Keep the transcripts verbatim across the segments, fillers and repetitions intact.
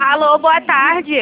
Alô, boa tarde.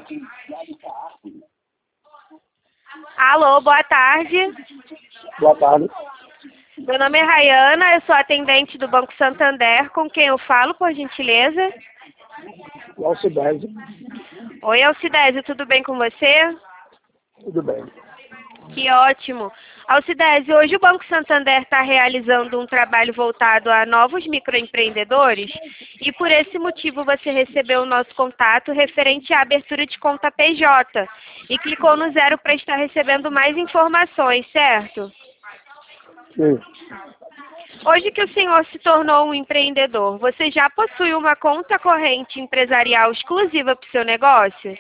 Alô, boa tarde. Boa tarde. Meu nome é Rayana, eu sou atendente do Banco Santander. Com quem eu falo, por gentileza? Alcidésio. Oi, Alcidésio, tudo bem com você? Tudo bem. Que ótimo. Alcidésio, hoje o Banco Santander está realizando um trabalho voltado a novos microempreendedores e por esse motivo você recebeu o nosso contato referente à abertura de conta P J e clicou no zero para estar recebendo mais informações, certo? Sim. Hoje que o senhor se tornou um empreendedor, você já possui uma conta corrente empresarial exclusiva para o seu negócio?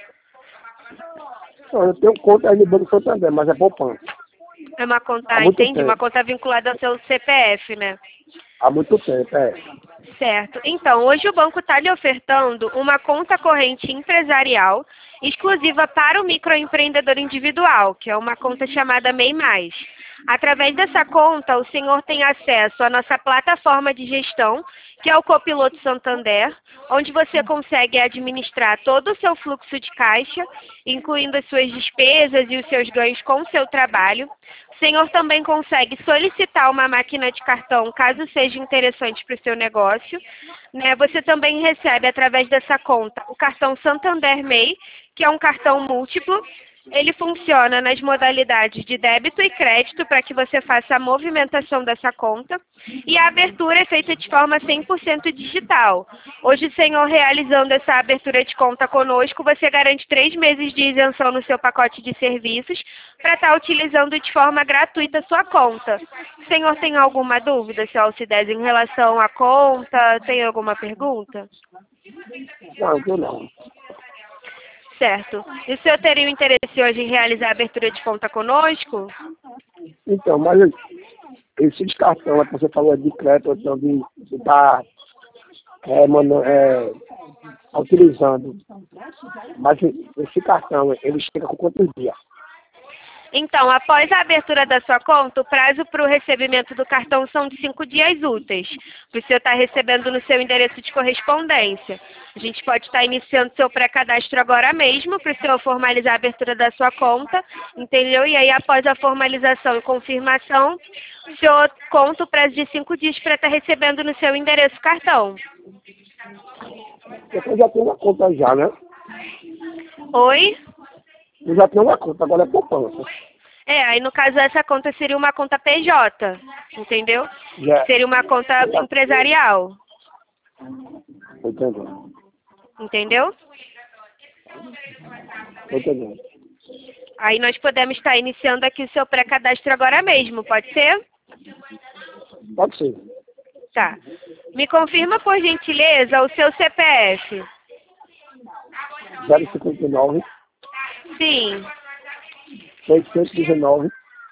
Não, eu tenho conta aí no Banco Santander, mas é poupança. É uma conta, Há ah, muito entendi, uma tempo. conta vinculada ao seu C P F, né? Há muito tempo, é. Certo. Então, hoje o banco está lhe ofertando uma conta corrente empresarial exclusiva para o microempreendedor individual, que é uma conta chamada M E I Mais. Através dessa conta, o senhor tem acesso à nossa plataforma de gestão, que é o Copiloto Santander, onde você consegue administrar todo o seu fluxo de caixa, incluindo as suas despesas e os seus ganhos com o seu trabalho. O senhor também consegue solicitar uma máquina de cartão, caso seja interessante para o seu negócio. Né? Você também recebe, através dessa conta, o cartão Santander M E I, que é um cartão múltiplo. Ele funciona nas modalidades de débito e crédito para que você faça a movimentação dessa conta. E a abertura é feita de forma cem por cento digital. Hoje, o senhor realizando essa abertura de conta conosco, você garante três meses de isenção no seu pacote de serviços para estar utilizando de forma gratuita a sua conta. O senhor tem alguma dúvida, seu Alcidésio, em relação à conta? Tem alguma pergunta? Não, eu não. Certo. E o senhor teria o interesse hoje em realizar a abertura de conta conosco? Então, mas esses cartões que você falou de crédito, então, de estar é, mano, é, utilizando, mas esse cartão, ele chega com quantos dias? Então, após a abertura da sua conta, o prazo para o recebimento do cartão são de cinco dias úteis. O senhor está recebendo no seu endereço de correspondência. A gente pode estar iniciando seu pré-cadastro agora mesmo, para o senhor formalizar a abertura da sua conta, entendeu? E aí, após a formalização e confirmação, o senhor conta o prazo de cinco dias para estar recebendo no seu endereço o cartão. Eu já tenho uma conta já, né? Oi? Eu já tenho uma conta, agora é poupança. É, aí no caso essa conta seria uma conta P J, entendeu? Já. Seria uma conta empresarial, Tô entendendo. entendeu? Tô entendendo. Aí nós podemos estar iniciando aqui o seu pré-cadastro agora mesmo, pode ser? Pode ser. Tá. Me confirma, por gentileza, o seu C P F. zero cinquenta e nove, Sim, seiscentos e dezenove,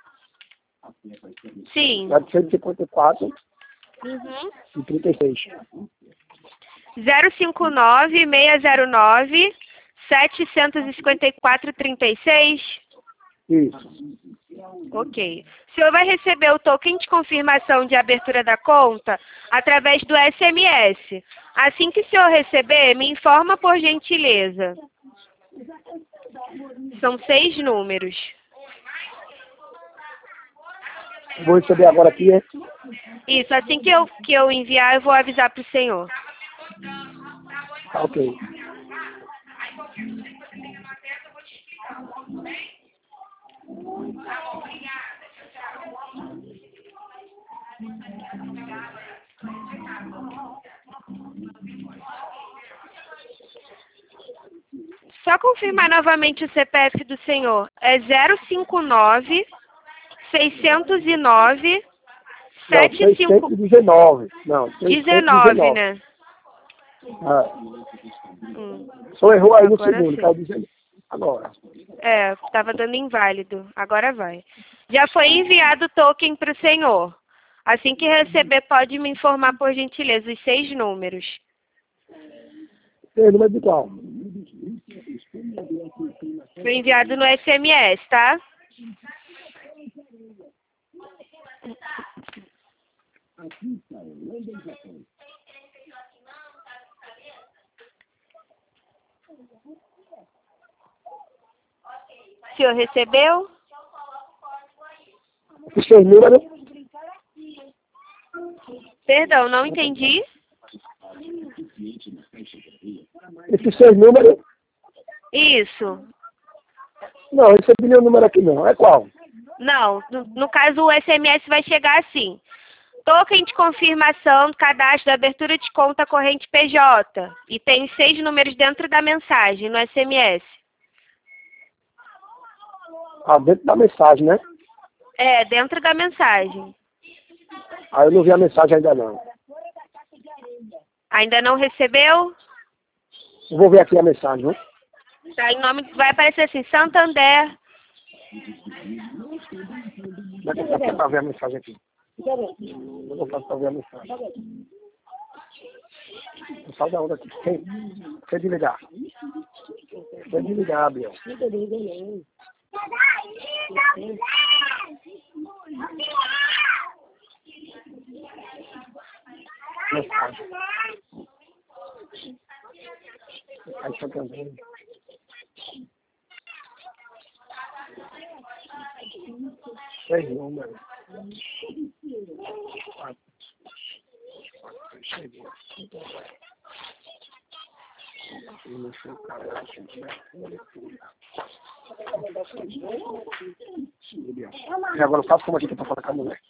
sim. setecentos e cinquenta e quatro Uhum. e trinta e seis. zero cinco nove, seis zero nove, setecentos e cinquenta e quatro, trinta e seis. Isso. Ok. O senhor vai receber o token de confirmação de abertura da conta através do S M S. Assim que o senhor receber, me informa por gentileza. São seis números. Vou receber agora aqui, é? Isso, assim que eu, que eu enviar, eu vou avisar para o senhor. Tá, ok. Só confirmar novamente o C P F do senhor. É zero cinco nove, seiscentos e nove, Não, setenta e cinco... seiscentos e dezenove. Não, seiscentos e dezenove, dezenove. né? Ah, Hum, só errou aí no agora segundo, sim. tá dizendo agora. É, estava dando inválido. Agora vai. Já foi enviado o token para o senhor. Assim que receber, pode me informar, por gentileza, os seis números. Tem número de qual? Foi enviado no S M S, tá? O senhor recebeu? Esses seus números, Perdão, não entendi. esses seus números, Isso. não, eu recebi nenhum número aqui não. É qual? Não, no, no caso o S M S vai chegar assim. Token de confirmação do cadastro da abertura de conta corrente P J. E tem seis números dentro da mensagem, no S M S. Ah, dentro da mensagem, né? É, dentro da mensagem. Ah, eu não vi a mensagem ainda não. Ainda não recebeu? Eu vou ver aqui a mensagem, viu? Tá, em nome, vai aparecer assim, Santander. Vai tentar aqui para ver a mensagem aqui. Eu vou fazer para ver a mensagem. Não sai da onda aqui. Quem? Quer desligar? Quer desligar, Biel? Mensagem. Aí só também. Seis números. Quatro. Chegou. E agora eu faço como aqui para falar com a mulher.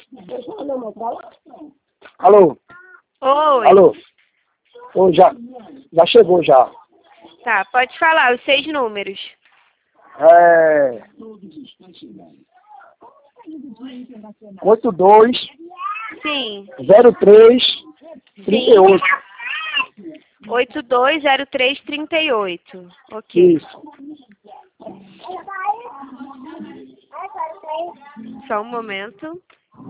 Alô? Oi. Alô? Oi, já, já chegou já. Tá, pode falar os seis números. É... oito dois Sim. zero três trinta e oito. oito dois zero três trinta e oito. Ok. Isso. Só um momento.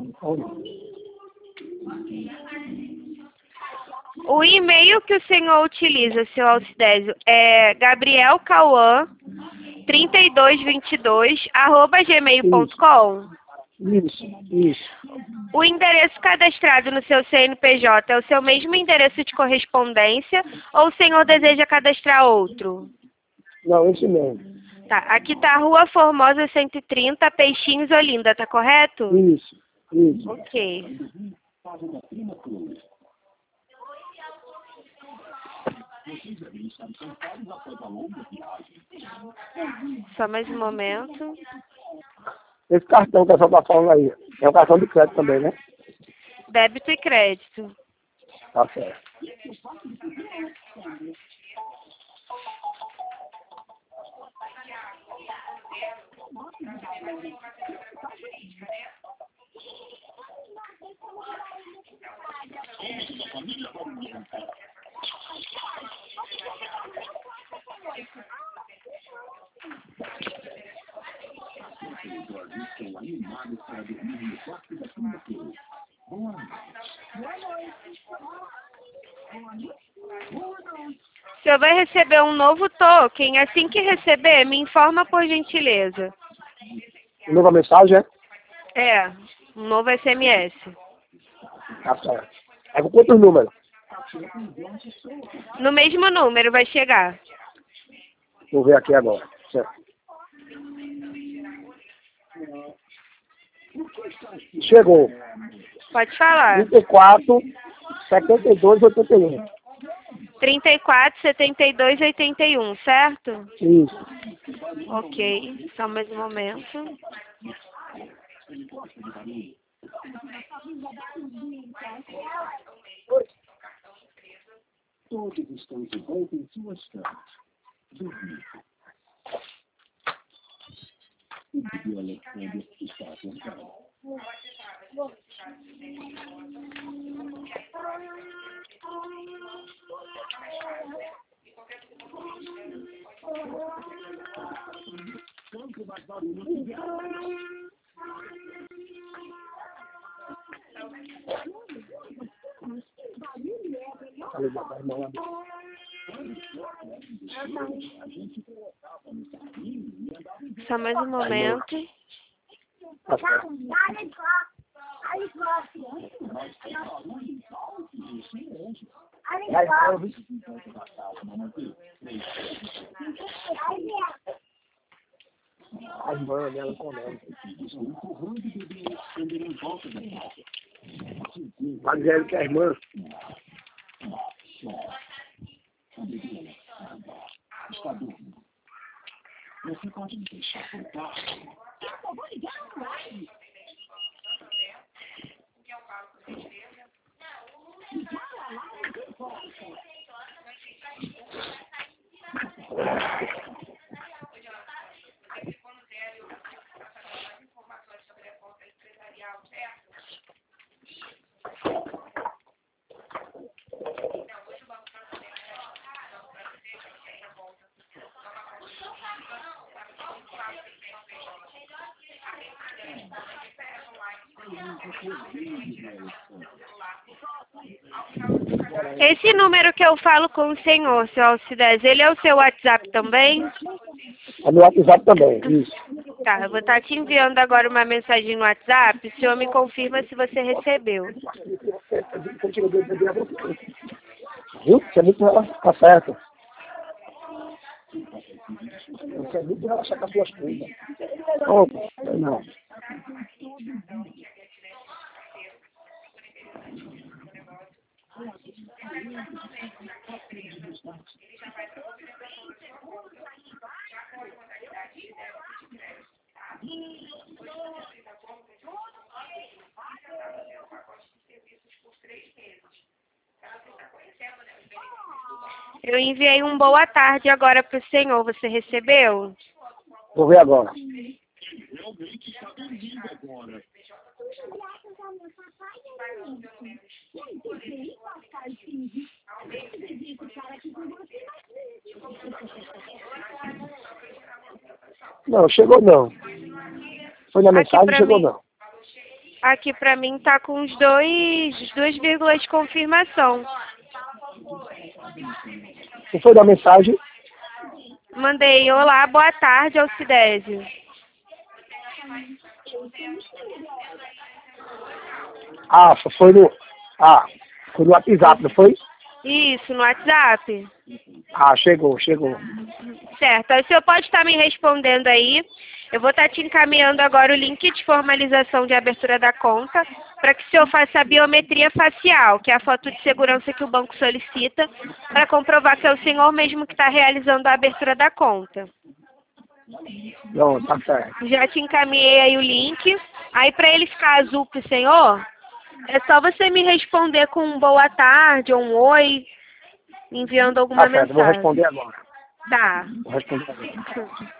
O e-mail que o senhor utiliza, seu Alcidésio, é gabriel cauã trinta e dois vinte e dois arroba gmail ponto com. Isso, isso. O endereço cadastrado no seu C N P J é o seu mesmo endereço de correspondência ou o senhor deseja cadastrar outro? Não, esse mesmo. Tá, aqui tá Rua Formosa cento e trinta, Peixinhos, Olinda, tá correto? Isso, isso. Ok. Só mais um momento. Esse cartão que a senhora está falando aí, é um cartão de crédito também, né? Débito e crédito. Tá certo. O senhor vai receber um novo token. Assim que receber, me informa por gentileza. Nova mensagem, é? É, um novo S M S. Tá certo. É com quantos números? No mesmo número vai chegar. Vou ver aqui agora. Certo. Chegou. Pode falar. trinta e quatro, setenta e dois, oitenta e um. trinta e quatro, setenta e dois, oitenta e um, certo? Isso. Ok, só mais um momento. Todos estão de volta em suas camas. Dormir. O bebê Alexander está acordado. Quanto mais barulho tiver, Só mais um momento. Tá certo. Vai, vai, eu vi. A irmã dela com ela. Tá dizendo que é a irmã. Está dormindo. Você pode me deixar voltar. Eu vou ligar no live. Esse número que eu falo com o senhor, seu Alcides, ele é o seu WhatsApp também? É meu WhatsApp também, isso. Tá, eu vou estar te enviando agora uma mensagem no WhatsApp, o senhor me confirma se você recebeu. Viu? Você é muito relaxado, tá certo. Você é muito relaxado com as suas coisas. Opa, não. Eu enviei um boa tarde agora para o senhor, você recebeu? Vou ver agora. Realmente está dormindo agora. Não, chegou não. Foi na Aqui mensagem, pra chegou mim. não. Aqui pra mim tá com os dois, duas vírgulas de confirmação. Não foi na mensagem? Mandei, olá, boa tarde, Alcidésio. Ah, foi no... Ah, foi no WhatsApp, não foi? Isso, no WhatsApp. Ah, chegou, chegou. Certo, aí o senhor pode estar me respondendo aí. Eu vou estar te encaminhando agora o link de formalização de abertura da conta para que o senhor faça a biometria facial, que é a foto de segurança que o banco solicita, para comprovar que é o senhor mesmo que está realizando a abertura da conta. Não, tá certo. Já te encaminhei aí o link. Aí para ele ficar azul para o senhor, é só você me responder com um boa tarde ou um oi, enviando alguma Tá certo, vou mensagem. responder agora. Tá. Vou responder agora.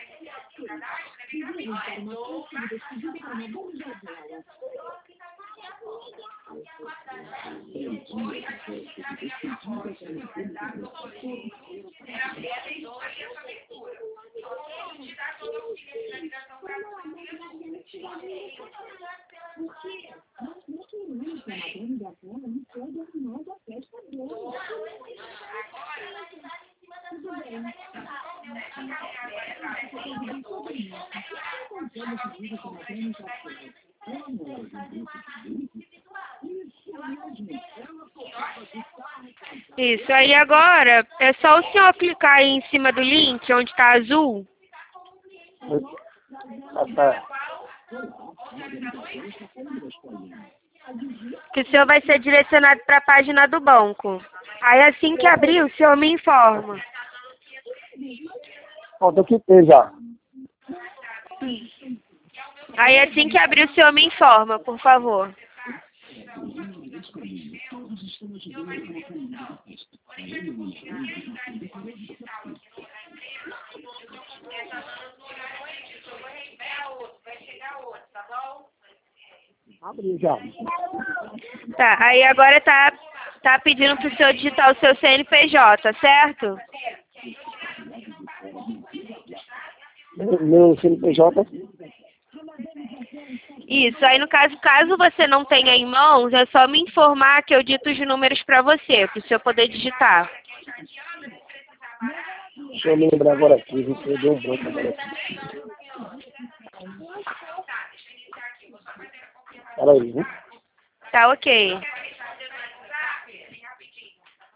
Isso, aí agora é só o senhor clicar aí em cima do link, onde está azul. Tá certo. Que o senhor vai ser direcionado para a página do banco. Aí assim que abrir, o senhor me informa. Bom, eu quitei já. Aí assim que abrir, o senhor me informa, por favor. Abri já. Tá, aí agora tá, tá pedindo para o senhor digitar o seu C N P J, certo? Meu, meu C N P J. Isso, aí no caso, caso você não tenha em mãos, é só me informar que eu dito os números para você, para o senhor poder digitar. Deixa eu me lembrar agora aqui, viu? Eu dei um branco agora aqui. Peraí, viu? Tá ok.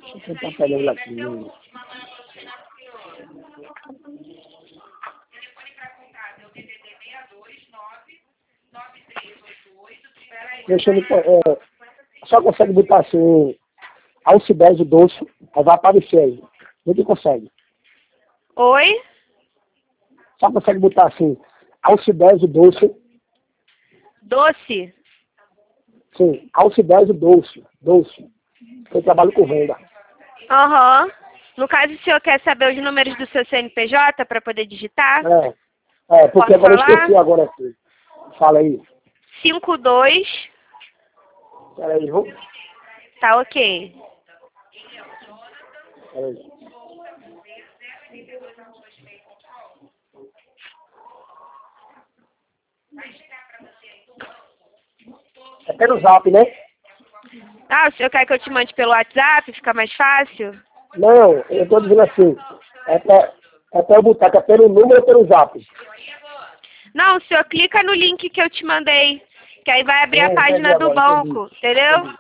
Deixa eu tentar pegar ele aqui. Deixa ele, é, só consegue botar assim, Alcides doce, aí vai aparecer aí. Vê que consegue. Oi? Só consegue botar assim, Alcides doce. Doce? Sim, Alcides doce, doce. Eu trabalho com venda. Aham. Uhum. No caso, o senhor quer saber os números do seu C N P J para poder digitar? É, é porque Posso agora falar? eu esqueci agora aqui. Fala aí. cinco dois. Peraí, vou. Tá ok. Peraí. É pelo zap, né? Ah, o senhor quer que eu te mande pelo WhatsApp? Fica mais fácil? Não, eu tô dizendo assim. É pra, é pra eu botar que é pelo número ou pelo zap? Não, o senhor clica no link que eu te mandei. Que aí vai abrir É, a página entendi do agora, banco, entendi. entendeu? Entendi.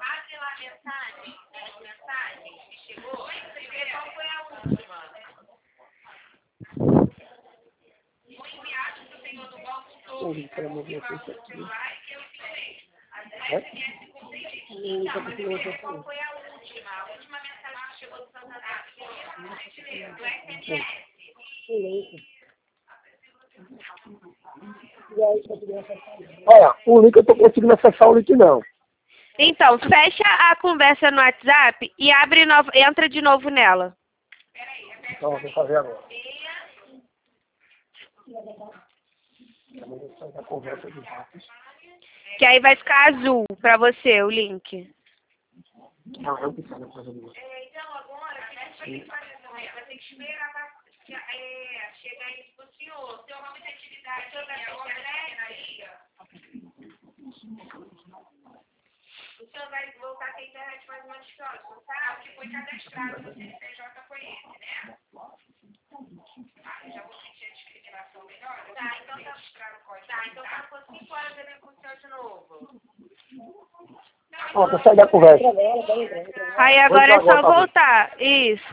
Ui, pelo amor de Deus, isso aqui. É? Hum, tá conseguindo acessar. Olha, o link eu tô conseguindo acessar o link não. Então, fecha a conversa no WhatsApp e abre novo, entra de novo nela. Então, eu vou fazer agora. A conversa de zap. Que aí vai ficar azul pra você o link. Ah, eu pensava na coisa do Então, agora, o que a gente vai ter que fazer também? Vai ter que esperar pra, é, chegar isso pro senhor. O senhor vai ter atividade na internet? O senhor vai voltar com a internet mais uma história, não sabe? Que foi cadastrado no C N P J foi esse, né? Ah, eu já vou sentir a discriminação melhor. Tá, então tá registrar o código. Tá, então tá por cinco horas eu venho com o senhor de novo. Ó, tá saindo da conversa. Aí agora é só voltar. Isso.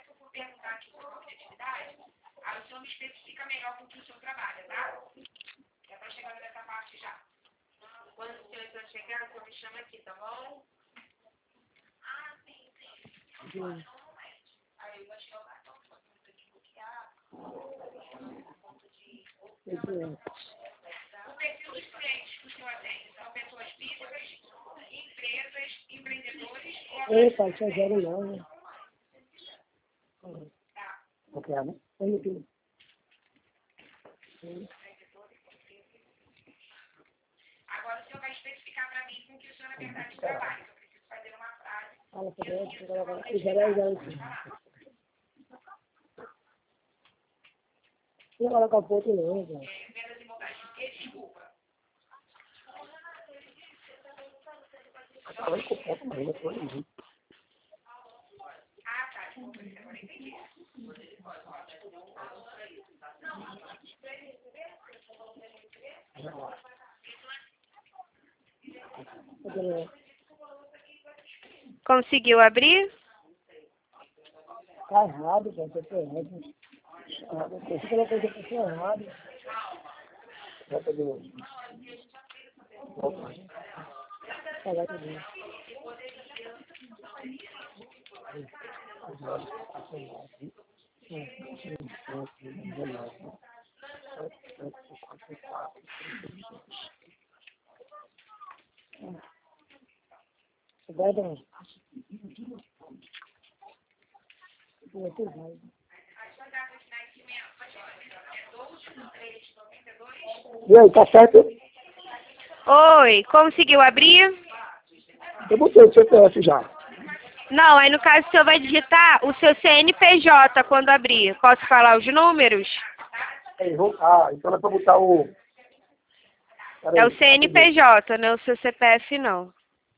Aí o senhor me especifica melhor com o que o senhor trabalha, tá? Já tá chegando nessa parte já. Quando o senhor está chegando, o senhor me chama aqui, tá bom? Ah, sim, sim. Hum. Aí eu vou te jogar, então, ponto de desbloquear. Ponto de... O perfil dos clientes que o senhor atende são pessoas físicas, empresas, empreendedores ou... Epa, isso é zero não, né? Não quer, né? Agora o senhor vai especificar para mim com que o senhor, na verdade, trabalha. Eu preciso fazer uma frase. Fala, por favor, zero, zero. Não vai colocar o ponto não, velho. Vendas e montagem de quê? Desculpa. Acabei com o ponto, mas não foi isso. Ah, tá. Desculpa, agora entendi. Conseguiu abrir? Tá errado, velho. Tá errado. Você colocou a pessoa errada. Volta de novo. Volta. Vai de novo. Vai dar. Você vai. E aí, tá certo? Oi, conseguiu abrir? Eu botei o C P F já. Não, aí no caso o senhor vai digitar o seu C N P J quando abrir. Posso falar os números? Aí, vou... Ah, então é pra botar o... Pera É aí, o C N P J, não é o seu C P F não.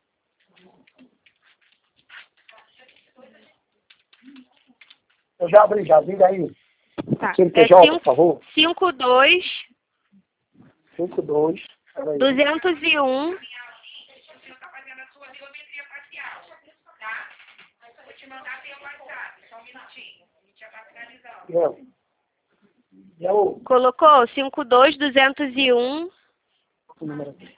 Eu já abri, já. Diga aí. Tá. C N P É J, por favor. cinco dois cinco dois. duzentos e um mandar pelo WhatsApp, só um minutinho. A gente já tá finalizando. Não. Eu, Colocou cinco dois duzentos e um. o número aqui.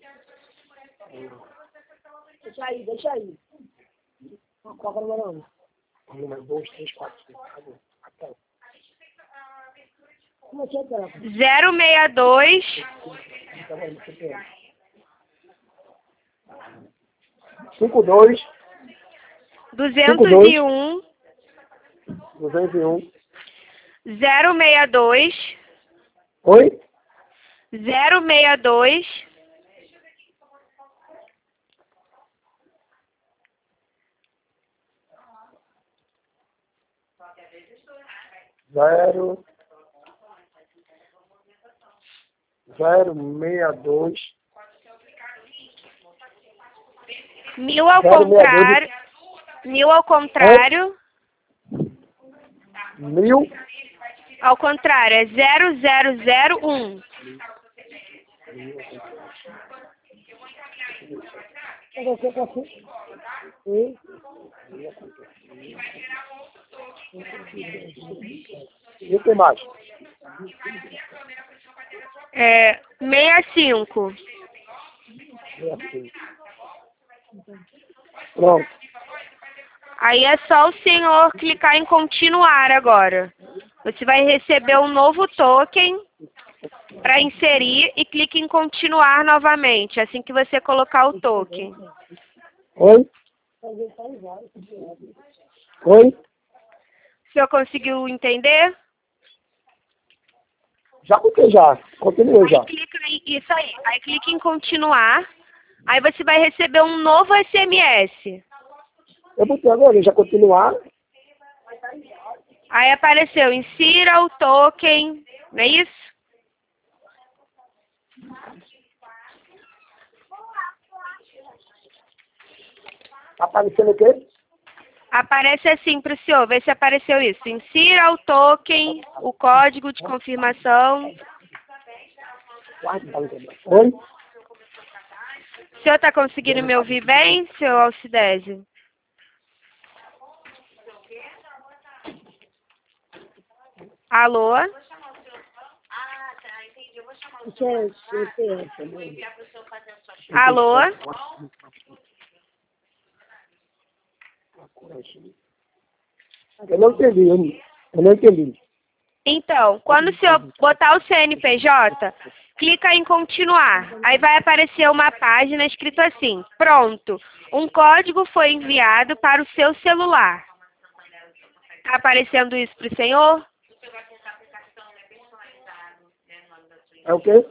Deixa aí, deixa aí. Qual é o número? O número dois, três, quatro, cinco. Acabou. Até. Como é que é, cara? zero seis dois Então, vai, você tem. cinco dois, duzentos e um duzentos e um. zero seis dois Oi? zero seis dois Zero. Zero, seis, dois. mil ao Zero, meia contrário. Mil ao contrário. Mil. Ao contrário, é zero zero zero um. E o que mais? É sessenta e cinco. Pronto. Aí é só o senhor clicar em continuar agora. Você vai receber um novo token para inserir e clique em continuar novamente, assim que você colocar o token. Oi? Oi? O senhor conseguiu entender? Já contei já. Continuei já. Aí clica em, isso aí. Aí clique em continuar. Aí você vai receber um novo S M S. Eu botei agora, já continuar. Aí apareceu, insira o token, não é isso? Aparecendo o quê? Aparece assim para o senhor, vê se apareceu isso. Insira o token, o código de confirmação. Oi? O senhor está conseguindo me ouvir bem, seu Alcidésio? Alô? Ah, tá, entendi. Eu vou chamar o senhor. Vou enviar para o senhor fazer a sua Alô? Eu não entendi, eu não, eu não entendi. Então, quando o senhor botar o C N P J, clica em continuar. Aí vai aparecer uma página escrito assim, pronto, um código foi enviado para o seu celular. Está aparecendo isso para o senhor? É o quê?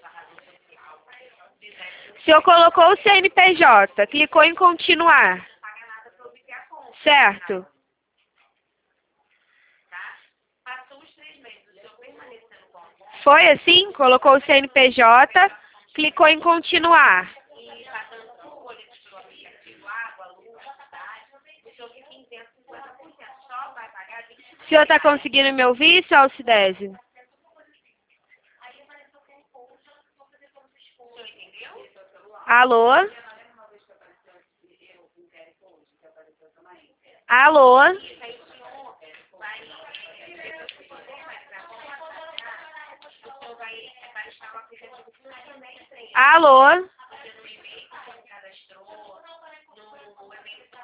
O senhor colocou o C N P J, clicou em continuar. Certo? Foi assim? Colocou o C N P J, clicou em continuar. O senhor está conseguindo me ouvir, seu Alcidésio? Alô? Alô? Alô?